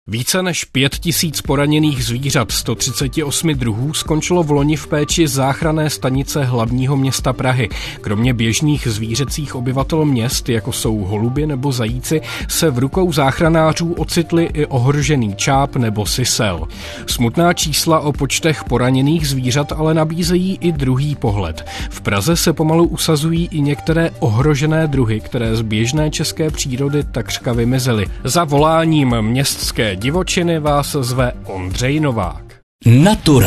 Více než 5000 poraněných zvířat 138 druhů skončilo vloni v péči záchranné stanice hlavního města Prahy. Kromě běžných zvířecích obyvatel měst, jako jsou holubi nebo zajíci, se v rukou záchranářů ocitli i ohrožený čáp nebo sisel. Smutná čísla o počtech poraněných zvířat ale nabízejí i druhý pohled. V Praze se pomalu usazují i některé ohrožené druhy, které z běžné české přírody takřka vymizely. Za voláním městské divočiny vás zve Ondřej Novák. Natura.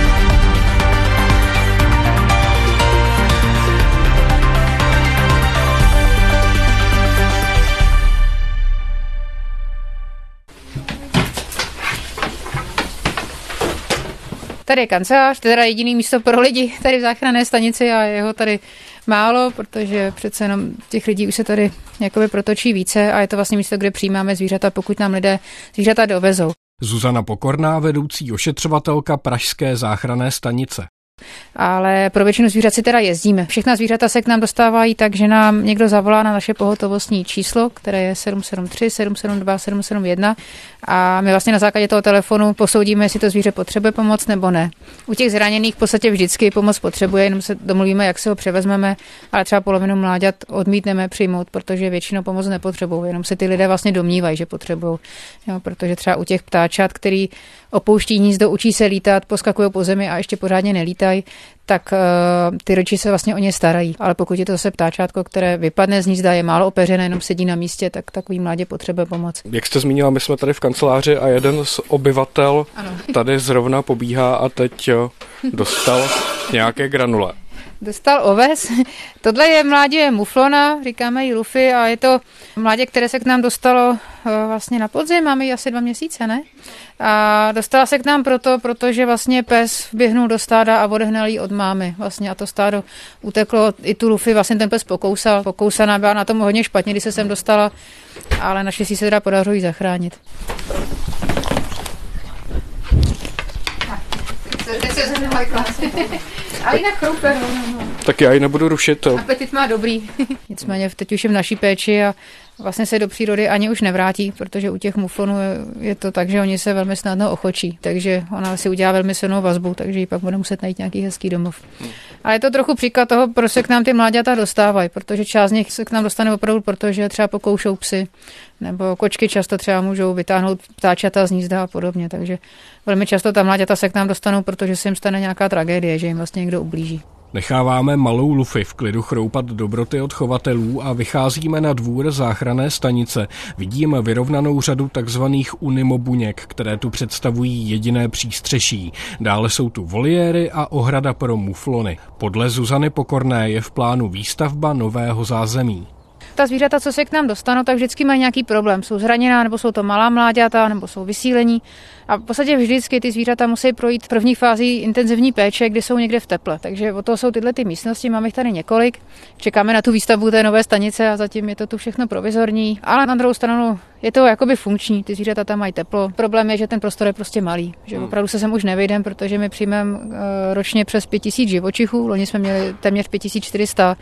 Tady je kancelář, teda jediný místo pro lidi tady v záchranné stanici a jeho tady málo, protože přece jenom těch lidí už se tady jakoby protočí více a je to vlastně místo, kde přijímáme zvířata, pokud nám lidé zvířata dovezou. Zuzana Pokorná, vedoucí ošetřovatelka Pražské záchranné stanice. Ale pro většinu zvířat si teda jezdíme. Všechna zvířata se k nám dostávají tak, že nám někdo zavolá na naše pohotovostní číslo, které je 773 772 771 a my vlastně na základě toho telefonu posoudíme, jestli to zvíře potřebuje pomoc nebo ne. U těch zraněných v podstatě vždycky pomoc potřebuje, jenom se domluvíme, jak si ho převezmeme, ale třeba polovinu mláďat odmítneme přijmout, protože většinou pomoc nepotřebují, jenom se ty lidé vlastně domnívají, že potřebují. Jo, protože třeba u těch ptáčat, který opouští hnízdo, učí se lítat, poskakují po zemi a ještě pořádně nelítají, tak ty rodiče se vlastně o ně starají. Ale pokud je to zase ptáčátko, které vypadne z hnízda, je málo opeřené, jenom sedí na místě, tak takový mládě potřebuje pomoc. Jak jste zmínila, my jsme tady v kanceláři a jeden z obyvatel tady zrovna pobíhá a teď dostal nějaké granule. Dostal oves. Tohle je mládě muflona, říkáme jí Luffy a je to mládě, které se k nám dostalo vlastně na podzim, máme ji asi 2 měsíce, ne? A dostala se k nám protože vlastně pes vběhnul do stáda a odehnal ji od mámy vlastně a to stádo uteklo, i tu Luffy vlastně ten pes pokousaná, byla na tom hodně špatně, když se sem dostala, ale naštěstí se teda podařilo ji zachránit. A jinak chroupe. Tak já ji nebudu rušit. Apetit má dobrý. Nicméně teď už je v naší péči a vlastně se do přírody ani už nevrátí, protože u těch muflonů je to tak, že oni se velmi snadno ochočí, takže ona si udělá velmi silnou vazbu, takže ji pak bude muset najít nějaký hezký domov. Ale je to trochu příklad toho, proč se k nám ty mláďata dostávají, protože část z nich se k nám dostane opravdu, protože třeba pokoušou psy, nebo kočky často třeba můžou vytáhnout ptáčata z hnízda a podobně, takže velmi často ta mláďata se k nám dostanou, protože se jim stane nějaká tragédie, že jim vlastně někdo ublíží. Necháváme malou Luffy v klidu chroupat dobroty od chovatelů a vycházíme na dvůr záchranné stanice. Vidíme vyrovnanou řadu takzvaných unimobuněk, které tu představují jediné přístřeší. Dále jsou tu voliéry a ohrada pro muflony. Podle Zuzany Pokorné je v plánu výstavba nového zázemí. Ta zvířata, co se k nám dostanou, tak vždycky mají nějaký problém. Jsou zraněná, nebo jsou to malá mláďata, nebo jsou vysílení. A v podstatě vždycky ty zvířata musí projít první fázi intenzivní péče, kdy jsou někde v teple. Takže o to jsou tyhle ty místnosti, máme jich tady několik. Čekáme na tu výstavbu té nové stanice a zatím je to tu všechno provizorní. Ale na druhou stranu je to jakoby funkční, ty zvířata tam mají teplo. Problém je, že ten prostor je prostě malý, že opravdu se sem už nevejdeme, protože my přijmeme ročně přes 5000 živočichů, loni jsme měli téměř 5400.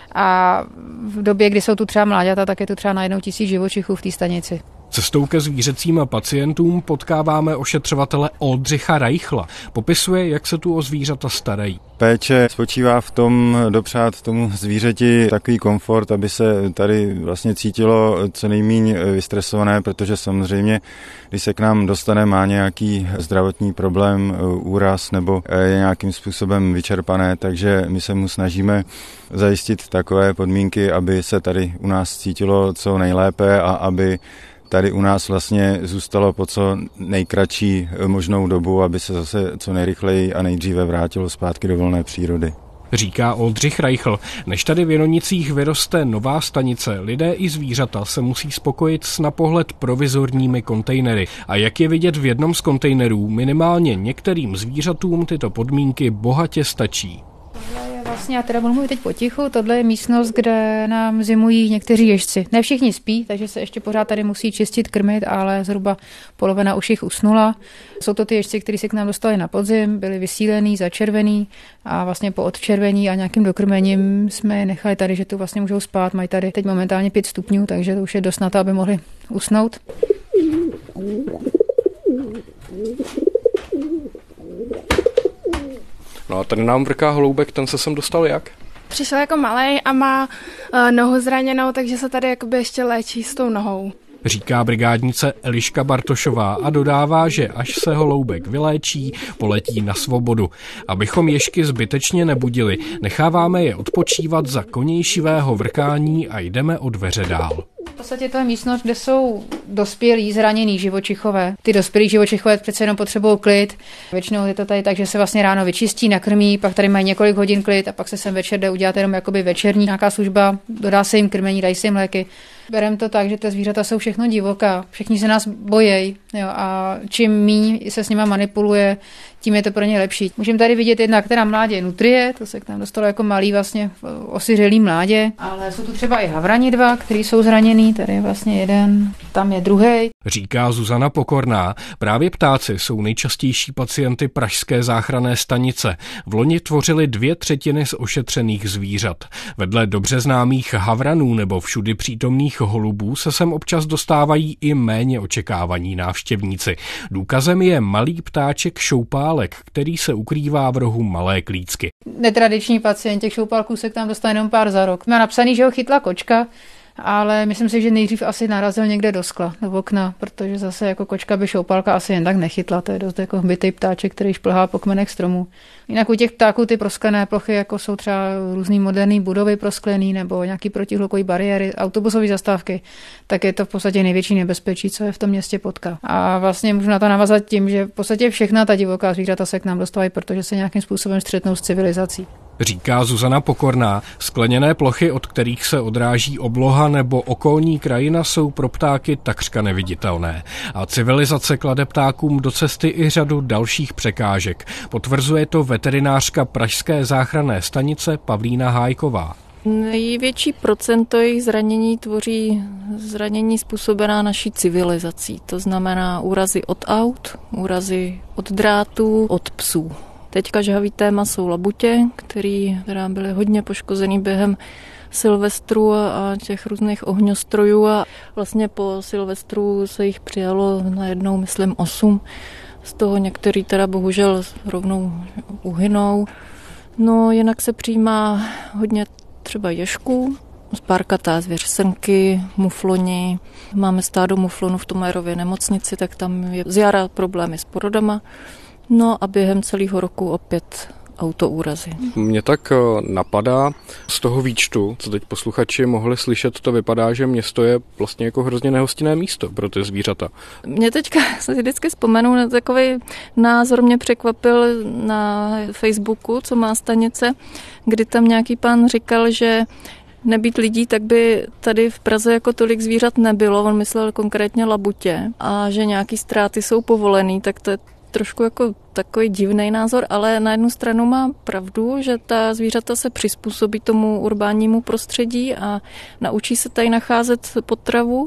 A v době, kdy jsou tu třeba mláďata, tak je tu třeba najednou 1000 živočichů v té stanici. Cestou ke zvířecím pacientům potkáváme ošetřovatele Oldřicha Reichla. Popisuje, jak se tu o zvířata starají. Péče spočívá v tom dopřát tomu zvířeti takový komfort, aby se tady vlastně cítilo co nejméně vystresované, protože samozřejmě, když se k nám dostane, má nějaký zdravotní problém, úraz nebo je nějakým způsobem vyčerpané, takže my se mu snažíme zajistit takové podmínky, aby se tady u nás cítilo co nejlépe a aby tady u nás vlastně zůstalo po co nejkratší možnou dobu, aby se zase co nejrychleji a nejdříve vrátilo zpátky do volné přírody. Říká Oldřich Reichl. Než tady v Jenonicích vyroste nová stanice, lidé i zvířata se musí spokojit s na pohled provizorními kontejnery. A jak je vidět v jednom z kontejnerů, minimálně některým zvířatům tyto podmínky bohatě stačí. Vlastně, já teda budu mluvit teď potichu, tohle je místnost, kde nám zimují někteří ježci. Ne všichni spí, takže se ještě pořád tady musí čistit, krmit, ale zhruba polovina už jich usnula. Jsou to ty ježci, kteří se k nám dostali na podzim, byli vysílený, začervený a vlastně po odčervení a nějakým dokrmením jsme je nechali tady, že tu vlastně můžou spát. Mají tady teď momentálně 5 stupňů, takže to už je dost na to, aby mohli usnout. No a ten nám vrká holoubek, ten se sem dostal jak? Přišel jako malej a má nohu zraněnou, takže se tady jakoby ještě léčí s tou nohou. Říká brigádnice Eliška Bartošová a dodává, že až se holoubek vyléčí, poletí na svobodu. Abychom ježky zbytečně nebudili, necháváme je odpočívat za konějšivého vrkání a jdeme o dveře dál. V podstatě to je místnost, kde jsou dospělí zranění živočichové. Ty dospělí živočichové přece jenom potřebují klid. Většinou je to tady tak, že se vlastně ráno vyčistí, nakrmí, pak tady mají několik hodin klid a pak se sem večer jde udělat jenom jakoby večerní nějaká služba, dodá se jim krmení, dají se jim léky. Bereme to tak, že ty zvířata jsou všechno divoká, všichni se nás bojí, jo, a čím míň se s nima manipuluje, tím je to pro ně lepší. Můžeme tady vidět jedna, která mládě nutrie, to se k nám dostalo jako malý vlastně osiřelý mládě, ale jsou tu třeba i havrani dva, kteří jsou zraněný, tady je vlastně jeden, tam je druhý. Říká Zuzana Pokorná, právě ptáci jsou nejčastější pacienty pražské záchranné stanice. V loni tvořili 2/3 z ošetřených zvířat. Vedle dobře známých havranů nebo všudy přítomných holubů se sem občas dostávají i méně očekávaní návštěvníci. Důkazem je malý ptáček šoupálek, který se ukrývá v rohu Malé Klícky. Netradiční pacient, těch šoupálků se k nám dostane jenom pár za rok. Má napsaný, že ho chytla kočka, ale myslím si, že nejdřív asi narazil někde do skla, do okna, protože zase jako kočka by šoupálka asi jen tak nechytla, to je dost jako hbitý ptáček, který šplhá po kmenech stromů. Jinak u těch ptáků ty prosklené plochy, jako jsou třeba různý moderní budovy prosklený nebo nějaký protihlukový bariéry, autobusové zastávky, tak je to v podstatě největší nebezpečí, co je v tom městě potká. A vlastně můžu na to navazat tím, že v podstatě všechna ta divoká zvířata se k nám dostávají, protože se nějakým způsobem střetnou s civilizací. Říká Zuzana Pokorná, skleněné plochy, od kterých se odráží obloha nebo okolní krajina, jsou pro ptáky takřka neviditelné. A civilizace klade ptákům do cesty i řadu dalších překážek. Potvrzuje to veterinářka pražské záchranné stanice Pavlína Hájková. Největší procento jejich zranění tvoří zranění způsobená naší civilizací. To znamená úrazy od aut, úrazy od drátů, od psů. Teďka žhavý téma jsou labutě, která byly hodně poškozený během Silvestru a těch různých ohňostrojů a vlastně po Silvestru se jich přijalo najednou, myslím, 8. Z toho některý teda bohužel rovnou uhynou. No jinak se přijímá hodně třeba ježků, spárkatá zvěř, srnky, mufloni. Máme stádo muflonů v Tomajerově nemocnici, tak tam je z jara problémy s porodama. No a během celého roku opět autoúrazy. Mně tak napadá z toho výčtu, co teď posluchači mohli slyšet, to vypadá, že město je vlastně jako hrozně nehostinné místo pro ty zvířata. Mě teďka se vždycky vzpomenu na takový názor, mě překvapil na Facebooku, co má stanice, kdy tam nějaký pán říkal, že nebýt lidí, tak by tady v Praze jako tolik zvířat nebylo, on myslel konkrétně labutě a že nějaký ztráty jsou povolený, tak to je trošku jako takový divný názor, ale na jednu stranu má pravdu, že ta zvířata se přizpůsobí tomu urbánnímu prostředí a naučí se tady nacházet potravu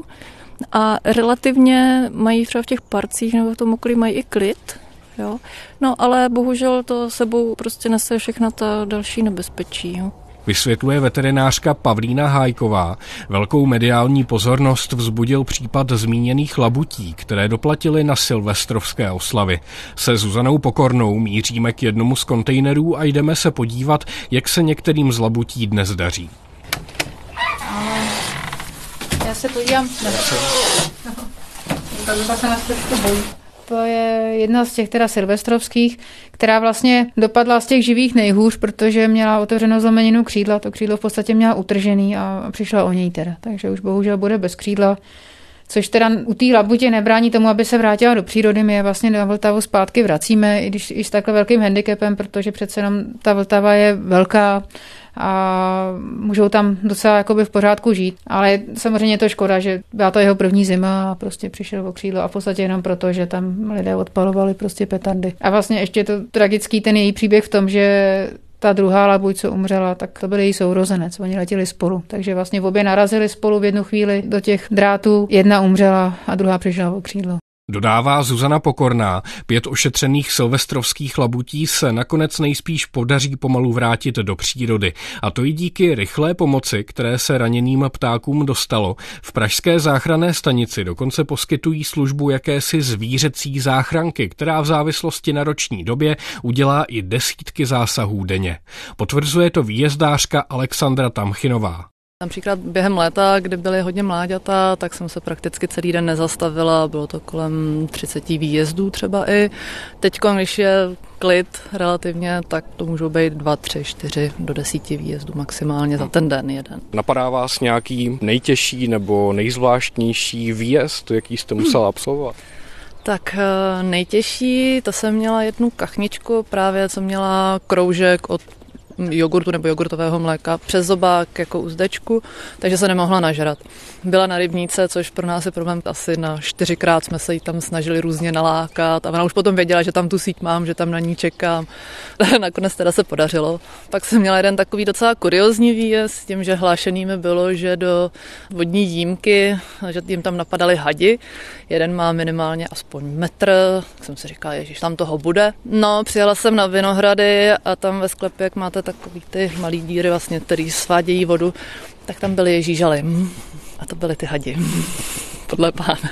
a relativně mají třeba v těch parcích nebo v tom okolí mají i klid. Jo? No ale bohužel to sebou prostě nese všechna ta další nebezpečí. Jo? Vysvětluje veterinářka Pavlína Hájková. Velkou mediální pozornost vzbudil případ zmíněných labutí, které doplatily na silvestrovské oslavy. Se Zuzanou Pokornou míříme k jednomu z kontejnerů a jdeme se podívat, jak se některým z labutí dnes daří. Já se podívám. Tak se nás trošku bojí. To je jedna z těch teda silvestrovských, která vlastně dopadla z těch živých nejhůř, protože měla otevřenou zlomeninu křídla. To křídlo v podstatě měla utržený a přišla o něj teda. Takže už bohužel bude bez křídla. Což teda u té labutě nebrání tomu, aby se vrátila do přírody. My je vlastně na Vltavu zpátky vracíme, i když i s takhle velkým handicapem, protože přece jenom ta Vltava je velká a můžou tam docela jakoby v pořádku žít. Ale samozřejmě je to škoda, že byla to jeho první zima a prostě přišel o křídlo a v podstatě jenom proto, že tam lidé odpalovali prostě petardy. A vlastně ještě to tragický ten její příběh v tom, že ta druhá labuť, co umřela, tak to byl její sourozenec. Oni letěli spolu, takže vlastně obě narazili spolu v jednu chvíli do těch drátů. Jedna umřela a druhá přišla o křídlo. Dodává Zuzana Pokorná, 5 ošetřených silvestrovských labutí se nakonec nejspíš podaří pomalu vrátit do přírody. A to i díky rychlé pomoci, které se raněným ptákům dostalo. V pražské záchranné stanici dokonce poskytují službu jakési zvířecí záchranky, která v závislosti na roční době udělá i desítky zásahů denně. Potvrzuje to výjezdářka Alexandra Tamchinová. Například během léta, kdy byly hodně mláďata, tak jsem se prakticky celý den nezastavila, bylo to kolem 30 výjezdů třeba i. Teď, když je klid relativně, tak to můžou být 2, 3, 4 do 10 výjezdů maximálně za ten den jeden. Napadá vás nějaký nejtěžší nebo nejzvláštnější výjezd, jaký jste musela absolvovat? Tak nejtěžší, to jsem měla jednu kachničku právě, co měla kroužek od jogurtu nebo jogurtového mléka přes zobák jako uzdečku, takže se nemohla nažrat. Byla na rybníce, což pro nás je problém, asi na 4krát jsme se jí tam snažili různě nalákat a ona už potom věděla, že tam tu síť mám, že tam na ní čekám. Nakonec teda se podařilo. Pak jsem měla jeden takový docela kuriózní výjezd s tím, že hlášenými bylo, že do vodní jímky, že jim tam napadaly hadi. Jeden má minimálně aspoň metr, tak jsem si říkala, ježiš, tam toho bude. No, přijela jsem na Vinohrady a tam ve sklepě, jak máte takový ty malý díry, vlastně, který svádějí vodu, tak tam byly žížaly. A to byly ty hadi. Podle pána.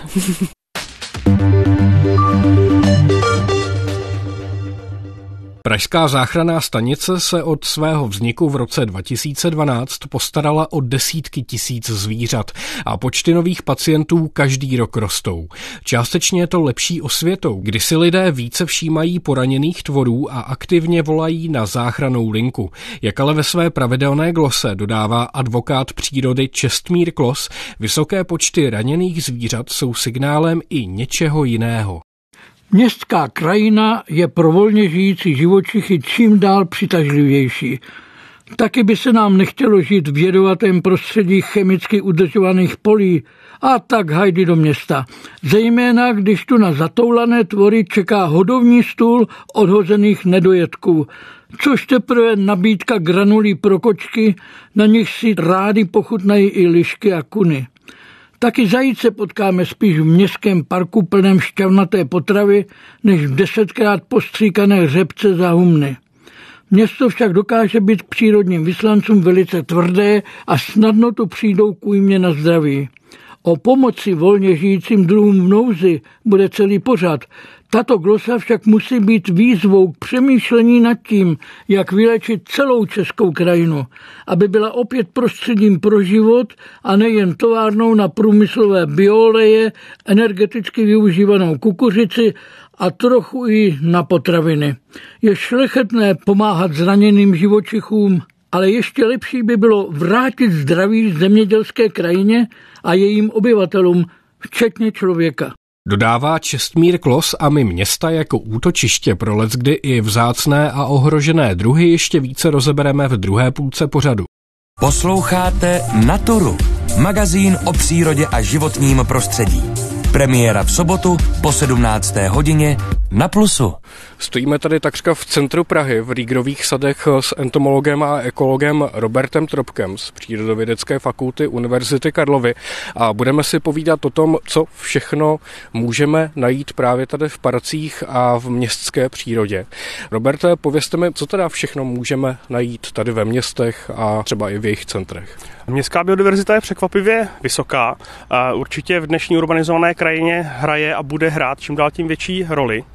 Pražská záchranná stanice se od svého vzniku v roce 2012 postarala o desítky tisíc zvířat a počty nových pacientů každý rok rostou. Částečně je to lepší osvětou, kdy si lidé více všímají poraněných tvorů a aktivně volají na záchrannou linku. Jak ale ve své pravidelné glose dodává advokát přírody Čestmír Klos, vysoké počty raněných zvířat jsou signálem i něčeho jiného. Městská krajina je pro volně žijící živočichy čím dál přitažlivější. Taky by se nám nechtělo žít v jedovatém prostředí chemicky udržovaných polí a tak hajdy do města. Zejména, když tu na zatoulané tvory čeká hodovní stůl odhozených nedojedků, což teprve nabídka granulí pro kočky, na nich si rády pochutnají i lišky a kuny. Taky zajíce potkáme spíš v městském parku plném šťavnaté potravy, než v 10krát postříkané řepce za humny. Město však dokáže být k přírodním vyslancům velice tvrdé a snadno tu přijdou k újmě na zdraví. O pomoci volně žijícím druhům v nouzi bude celý pořad. Tato glosa však musí být výzvou k přemýšlení nad tím, jak vylečit celou českou krajinu, aby byla opět prostředím pro život a nejen továrnou na průmyslové bioleje, energeticky využívanou kukuřici a trochu i na potraviny. Je šlechetné pomáhat zraněným živočichům, ale ještě lepší by bylo vrátit zdraví zemědělské krajině a jejím obyvatelům, včetně člověka. Dodává Čestmír Klos a my města jako útočiště pro leckdy i vzácné a ohrožené druhy ještě více rozebereme v druhé půlce pořadu. Posloucháte Naturu, magazín o přírodě a životním prostředí. Premiéra v sobotu po 17. hodině na Plusu. Stojíme tady takřka v centru Prahy v Rýgrových sadech s entomologem a ekologem Robertem Tropkem z Přírodovědecké fakulty Univerzity Karlovy a budeme si povídat o tom, co všechno můžeme najít právě tady v parcích a v městské přírodě. Roberte, povězte mi, co teda všechno můžeme najít tady ve městech a třeba i v jejich centrech. Městská biodiverzita je překvapivě vysoká. Určitě v dnešní urbanizované krajině hraje a bude hrát čím dál tím větší roli.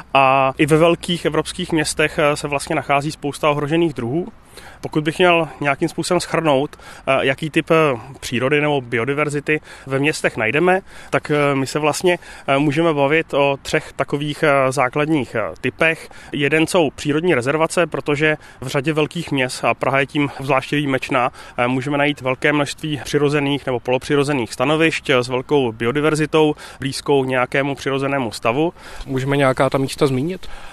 A i ve velkých evropských městech se vlastně nachází spousta ohrožených druhů. Pokud bych měl nějakým způsobem shrnout, jaký typ přírody nebo biodiverzity ve městech najdeme, tak my se vlastně můžeme bavit o 3 takových základních typech. Jeden jsou přírodní rezervace, protože v řadě velkých měst, a Praha je tím zvláště výjimečná, můžeme najít velké množství přirozených nebo polopřirozených stanovišť s velkou biodiverzitou, blízkou nějakému přirozenému stavu. Můžeme nějaká ta místa zmínit?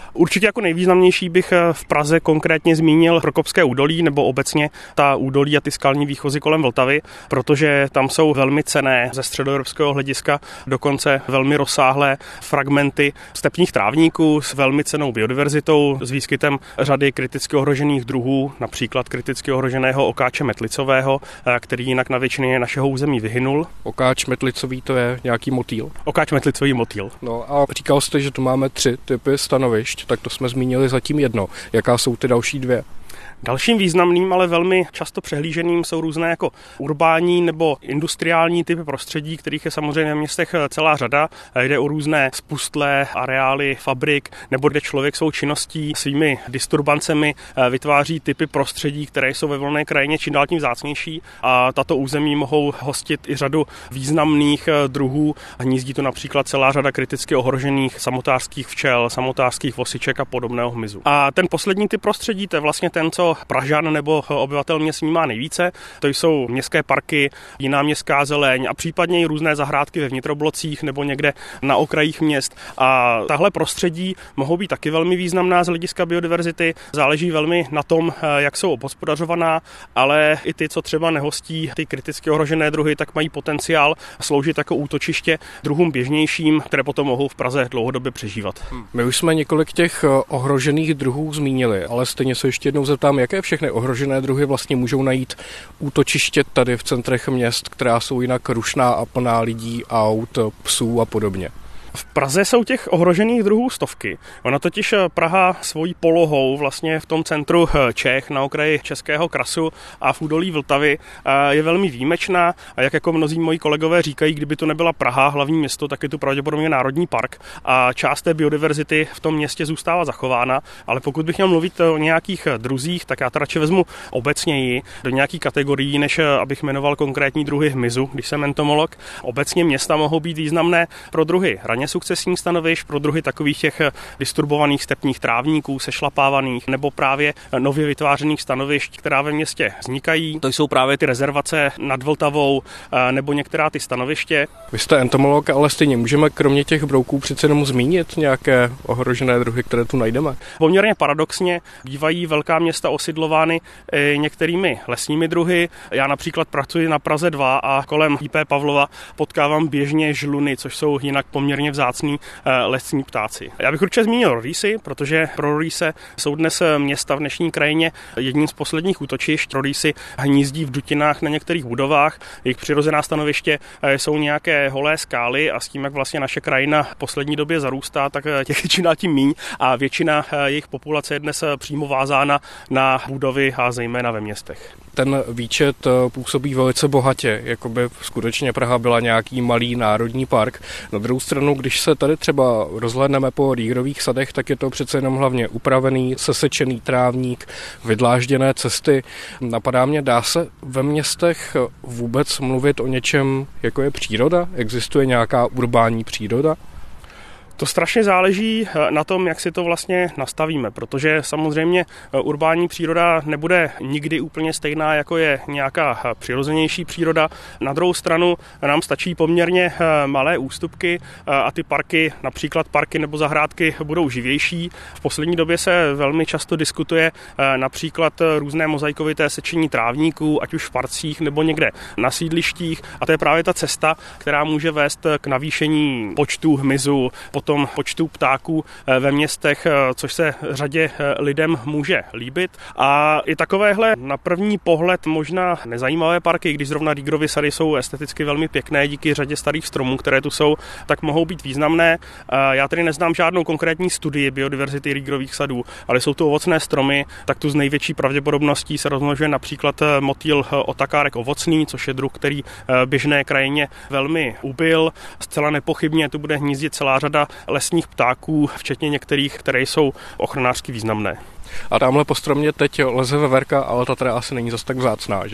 Určitě jako nejvýznamnější bych v Praze konkrétně zmínil Prokopské údolí nebo obecně ta údolí a ty skalní výchozy kolem Vltavy, protože tam jsou velmi cenné ze středoevropského hlediska, dokonce velmi rozsáhlé fragmenty stepních trávníků s velmi cennou biodiverzitou, s výskytem řady kriticky ohrožených druhů, například kriticky ohroženého okáče metlicového, který jinak na většině našeho území vyhynul. Okáč metlicový, to je nějaký motýl? Okáč metlicový motýl. No a říkal jste, že tu máme 3 typy stanovišť, tak to jsme zmínili zatím jedno. Jaká jsou ty další 2? Dalším významným, ale velmi často přehlíženým jsou různé jako urbání nebo industriální typy prostředí, kterých je samozřejmě v městech celá řada. Jde o různé spustlé areály fabrik, nebo kde člověk svou činností, svými disturbancemi vytváří typy prostředí, které jsou ve volné krajině čím dál tím vzácnější, a tato území mohou hostit i řadu významných druhů. Hnízdí to například celá řada kriticky ohrožených samotářských včel, samotářských vosiček a podobného hmyzu. A ten poslední typ prostředí, to je vlastně ten, co Pražan nebo obyvatel měst vnímá nejvíce. To jsou městské parky, jiná městská zeleň a případně i různé zahrádky ve vnitroblocích nebo někde na okrajích měst. A tahle prostředí mohou být taky velmi významná z hlediska biodiverzity. Záleží velmi na tom, jak jsou obhospodařovaná, ale i ty, co třeba nehostí ty kriticky ohrožené druhy, tak mají potenciál sloužit jako útočiště druhům běžnějším, které potom mohou v Praze dlouhodobě přežívat. My už jsme několik těch ohrožených druhů zmínili, ale stejně se ještě jednou zeptám, jaké všechny ohrožené druhy vlastně můžou najít útočiště tady v centrech měst, která jsou jinak rušná a plná lidí, aut, psů a podobně. V Praze jsou těch ohrožených druhů stovky. Ona totiž Praha svojí polohou vlastně v tom centru Čech, na okraji Českého krasu a v údolí Vltavy je velmi výjimečná, a jak jako mnozí moji kolegové říkají, kdyby to nebyla Praha, hlavní město, tak je tu pravděpodobně národní park a část té biodiverzity v tom městě zůstává zachována, ale pokud bych měl mluvit o nějakých druzích, tak já to radši vezmu obecněji do nějakých kategorií, než abych jmenoval konkrétní druhy hmyzu, když jsem entomolog. Obecně města mohou být významné pro druhy sukcesních stanovišť, pro druhy takových těch disturbovaných stepních trávníků, sešlapávaných nebo právě nově vytvářených stanovišť, která ve městě vznikají. To jsou právě ty rezervace nad Vltavou nebo některá ty stanoviště. Vy jste entomolog, ale stejně můžeme kromě těch brouků přece jenom zmínit nějaké ohrožené druhy, které tu najdeme. Poměrně paradoxně bývají velká města osidlovány některými lesními druhy. Já například pracuji na Praze 2 a kolem IP Pavlova potkávám běžně žluny, což jsou jinak poměrně vzácní lesní ptáci. Já bych určitě zmínil rorýsy, protože pro rorýse jsou dnes města v dnešní krajině jedním z posledních útočišť. Rorýsy hnízdí v dutinách na některých budovách. Jejich přirozená stanoviště jsou nějaké holé skály a s tím, jak vlastně naše krajina v poslední době zarůstá, tak těch je čím dál tím míň a většina jejich populace je dnes přímo vázána na budovy a zejména ve městech. Ten výčet působí velice bohatě, jako by skutečně Praha byla nějaký malý národní park. Na druhou stranu, když se tady třeba rozhlédneme po rýhrových sadech, tak je to přece jenom hlavně upravený, sesečený trávník, vydlážděné cesty. Napadá mě, dá se ve městech vůbec mluvit o něčem, jako je příroda? Existuje nějaká urbání příroda? To strašně záleží na tom, jak si to vlastně nastavíme, protože samozřejmě urbání příroda nebude nikdy úplně stejná, jako je nějaká přirozenější příroda. Na druhou stranu nám stačí poměrně malé ústupky a ty parky, například parky nebo zahrádky, budou živější. V poslední době se velmi často diskutuje například různé mozaikovité sečení trávníků, ať už v parcích nebo někde na sídlištích, a to je právě ta cesta, která může vést k navýšení počtu hmyzu, potom počtu ptáků ve městech, což se řadě lidem může líbit. A i takovéhle na první pohled možná nezajímavé parky, když zrovna Rýhrovy sady jsou esteticky velmi pěkné díky řadě starých stromů, které tu jsou, tak mohou být významné. Já tedy neznám žádnou konkrétní studii biodiverzity Rýhrových sadů, ale jsou to ovocné stromy, tak tu z největší pravděpodobností se rozmnožuje například motýl otakárek ovocný, což je druh, který běžné krajině velmi ubyl. Zcela nepochybně tu bude hnízdit celá řada lesních ptáků, včetně některých, které jsou ochranářsky významné. A tamhle po stromě teď leze veverka, ale ta teda asi není zas tak vzácná, že?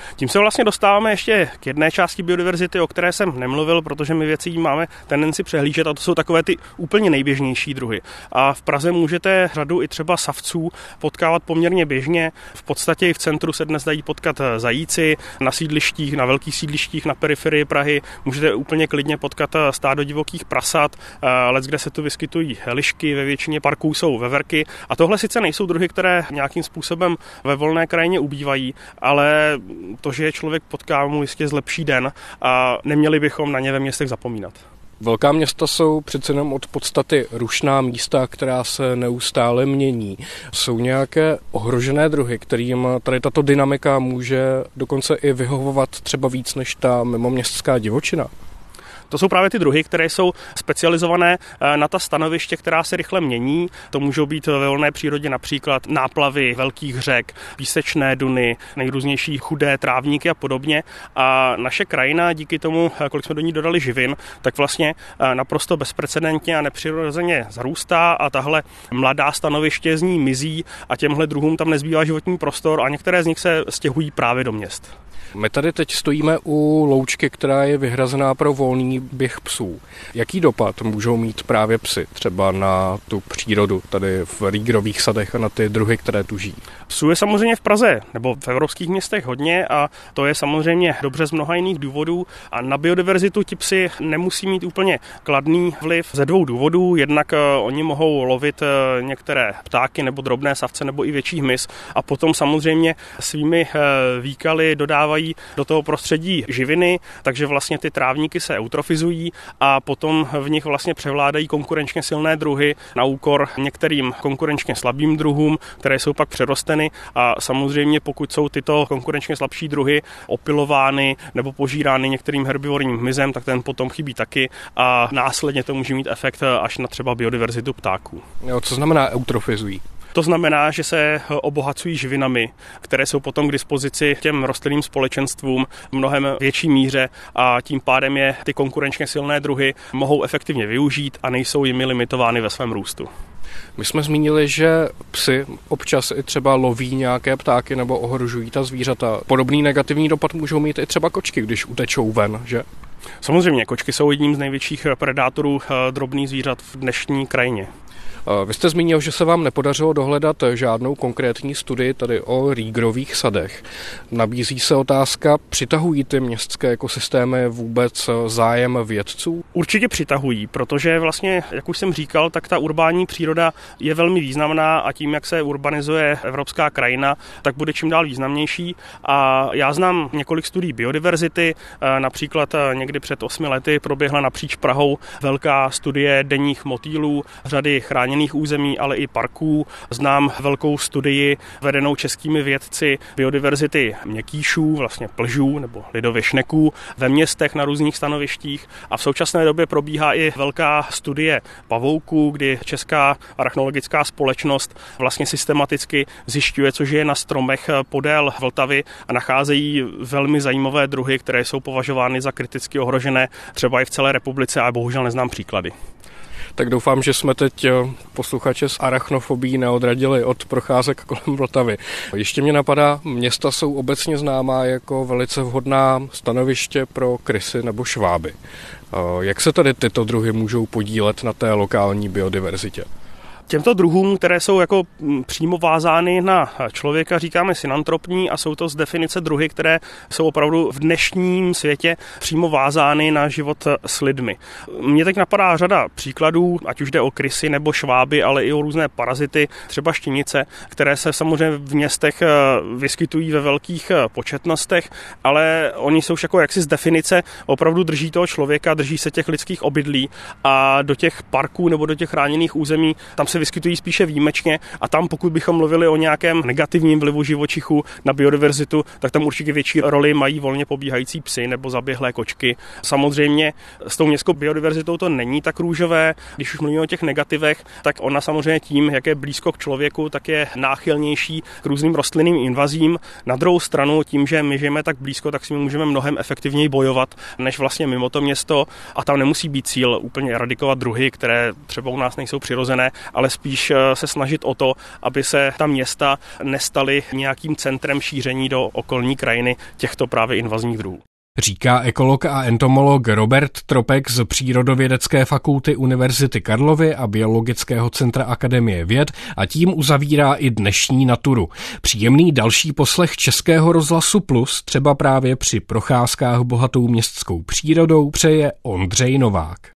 Tím se vlastně dostáváme ještě k jedné části biodiverzity, o které jsem nemluvil, protože my věci máme tendenci přehlížet, a to jsou takové ty úplně nejběžnější druhy. A v Praze můžete řadu i třeba savců potkávat poměrně běžně. V podstatě i v centru se dnes dají potkat zajíci, na sídlištích, na velkých sídlištích na periferii Prahy můžete úplně klidně potkat stádo divokých prasat, leckde se tu vyskytují lišky, ve většině parků jsou veverky. A tohle sice nejsou druhy, které nějakým způsobem ve volné krajině ubývají, ale to, že je člověk potká, mu jistě zlepší den a neměli bychom na ně ve městech zapomínat. Velká města jsou přece jenom od podstaty rušná místa, která se neustále mění. Jsou nějaké ohrožené druhy, kterým tady tato dynamika může dokonce i vyhovovat třeba víc než ta mimoměstská divočina? To jsou právě ty druhy, které jsou specializované na ta stanoviště, která se rychle mění. To můžou být ve volné přírodě například náplavy velkých řek, písečné duny, nejrůznější chudé trávníky a podobně. A naše krajina díky tomu, kolik jsme do ní dodali živin, tak vlastně naprosto bezprecedentně a nepřirozeně zarůstá a tahle mladá stanoviště z ní mizí a těmhle druhům tam nezbývá životní prostor a některé z nich se stěhují právě do měst. My tady teď stojíme u loučky, která je vyhrazená pro volný běh psů. Jaký dopad můžou mít právě psy třeba na tu přírodu tady v Rýgrových sadech a na ty druhy, které tu žijí? Psů je samozřejmě v Praze nebo v evropských městech hodně a to je samozřejmě dobře z mnoha jiných důvodů. A na biodiverzitu ti psi nemusí mít úplně kladný vliv ze dvou důvodů. Jednak oni mohou lovit některé ptáky nebo drobné savce nebo i větší hmyz a potom samozřejmě svými výkaly dodávají do toho prostředí živiny, takže vlastně ty trávníky se eutrofizují a potom v nich vlastně převládají konkurenčně silné druhy na úkor některým konkurenčně slabým druhům, které jsou pak přerosteny a samozřejmě pokud jsou tyto konkurenčně slabší druhy opilovány nebo požírány některým herbivorním hmyzem, tak ten potom chybí taky a následně to může mít efekt až na třeba biodiverzitu ptáků. Jo, co znamená eutrofizují? To znamená, že se obohacují živinami, které jsou potom k dispozici těm rostlinným společenstvům v mnohem větší míře a tím pádem je ty konkurenčně silné druhy mohou efektivně využít a nejsou jimi limitovány ve svém růstu. My jsme zmínili, že psi občas i třeba loví nějaké ptáky nebo ohrožují ta zvířata. Podobný negativní dopad můžou mít i třeba kočky, když utečou ven, že? Samozřejmě, kočky jsou jedním z největších predátorů drobných zvířat v dnešní krajině. Vy jste zmínil, že se vám nepodařilo dohledat žádnou konkrétní studii tady o Rýgrových sadech. Nabízí se otázka, přitahují ty městské ekosystémy vůbec zájem vědců? Určitě přitahují, protože vlastně, jak už jsem říkal, tak ta urbání příroda je velmi významná a tím, jak se urbanizuje evropská krajina, tak bude čím dál významnější. A já znám několik studií biodiverzity, například někdy před 8 lety proběhla napříč Prahou velká studie denních motýlů, řady chráněných území, ale i parků. Znám velkou studii vedenou českými vědci biodiverzity měkýšů, vlastně plžů nebo lidově šneků ve městech na různých stanovištích a v současné době probíhá i velká studie pavouků, kdy Česká arachnologická společnost vlastně systematicky zjišťuje, co žije na stromech podél Vltavy a nacházejí velmi zajímavé druhy, které jsou považovány za kriticky ohrožené třeba i v celé republice a bohužel neznám příklady. Tak doufám, že jsme teď posluchače s arachnofobí neodradili od procházek kolem Vltavy. Ještě mě napadá, města jsou obecně známá jako velice vhodná stanoviště pro krysy nebo šváby. Jak se tady tyto druhy můžou podílet na té lokální biodiverzitě? Těmto druhům, které jsou jako přímo vázány na člověka, říkáme synantropní a jsou to z definice druhy, které jsou opravdu v dnešním světě přímo vázány na život s lidmi. Mně teď napadá řada příkladů, ať už jde o krysy nebo šváby, ale i o různé parazity, třeba štěnice, které se samozřejmě v městech vyskytují ve velkých početnostech, ale oni jsou jako jaksi z definice opravdu drží toho člověka, drží se těch lidských obydlí a do těch parků nebo do těch chráněných území tam se vyskytují spíše výjimečně a tam, pokud bychom mluvili o nějakém negativním vlivu živočichů na biodiverzitu, tak tam určitě větší roli mají volně pobíhající psy nebo zaběhlé kočky. Samozřejmě s tou městskou biodiverzitou to není tak růžové. Když už mluvíme o těch negativech, tak ona samozřejmě tím, jak je blízko k člověku, tak je náchylnější k různým rostlinným invazím. Na druhou stranu, tím, že my žijeme tak blízko, tak si můžeme mnohem efektivněji bojovat, než vlastně mimo to město a tam nemusí být cíl úplně eradikovat druhy, které třeba u nás nejsou přirozené, ale ale spíš se snažit o to, aby se ta města nestaly nějakým centrem šíření do okolní krajiny těchto právě invazních druhů. Říká ekolog a entomolog Robert Tropek z Přírodovědecké fakulty Univerzity Karlovy a Biologického centra Akademie věd a tím uzavírá i dnešní Naturu. Příjemný další poslech Českého rozhlasu Plus, třeba právě při procházkách bohatou městskou přírodou, přeje Ondřej Novák.